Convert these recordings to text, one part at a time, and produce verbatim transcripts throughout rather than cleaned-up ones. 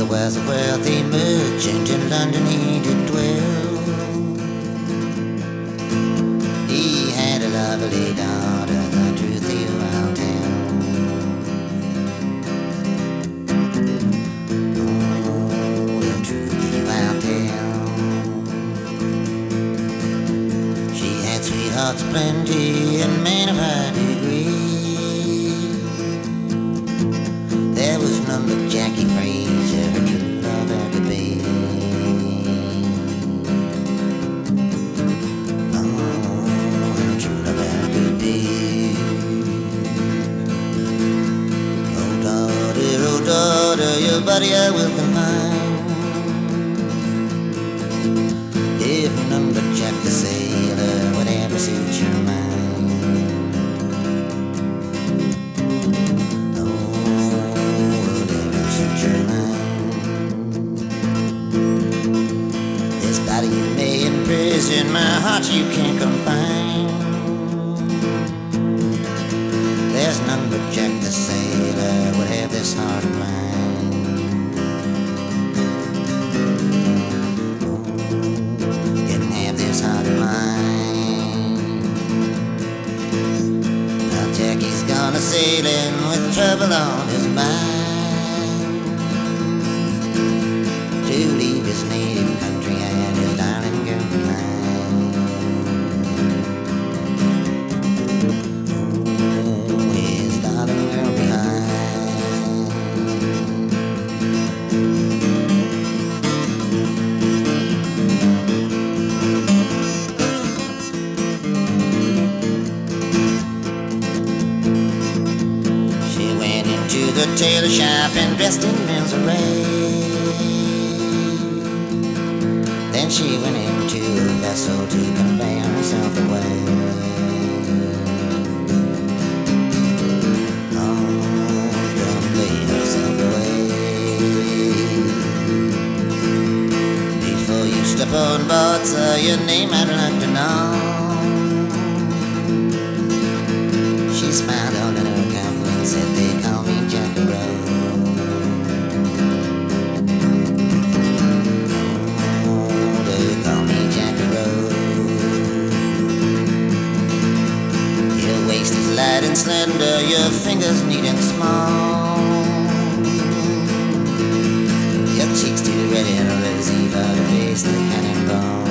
was a wealthy merchant in London he did dwell. He had a lovely daughter, the truth I'll tell. Oh, the truth I'll tell. She had sweethearts plenty and men of high degree. There was none but Jackie Fraser, her true love ever could be. Oh, her true love ever could be. Oh daughter, oh daughter, your body I will confine. If none but Jack the sailor would ever suit your mind. In my heart you can't confine. There's none but Jack the sailor would have this heart of mine. Oh, can have this heart of mine. Now Jackie's gone a sailing with trouble on his mind, to leave his native country and his darling girl behind. The tailor shop and dressed in men's array. Then she went into a vessel to convey herself away. Oh, convey herself away. Before you step on board, sir, your name I'd like to know. She smiled all in her countenance, said they call me Jackaroo. Oh, they call me Jackaroo. Your waist is light and slender, your fingers neat and small. Your cheeks too red and rosy for the face the cannonball.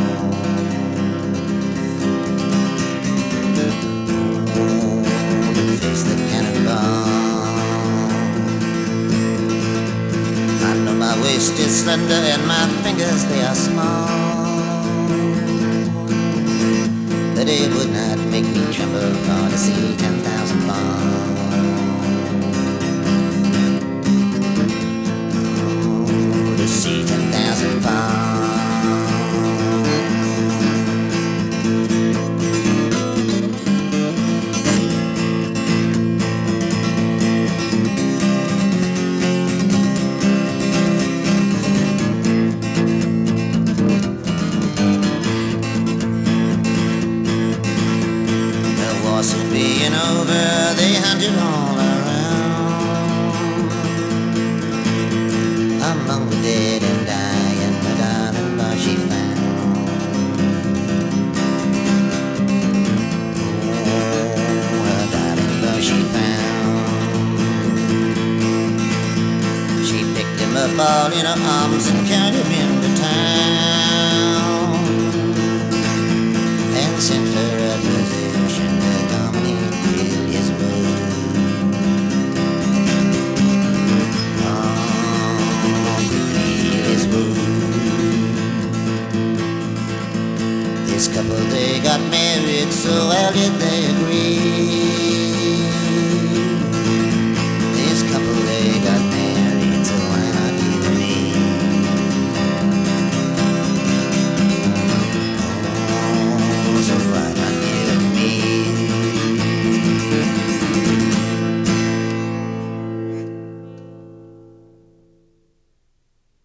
Oh, the face the cannonball. My waist is slender and my fingers they are small, but it would not make me tremble for to see ten thousand falls. Oh, to see ten thousand falls. Being over, they hunted all around, among the dead and dying, the darling boy she found. Oh, her darling boy she found. She picked him up all in her arms and carried him into town, and sent for a physician to come and heal his wound. Oh, to heal his wound. This couple, they got married, so well did they agree.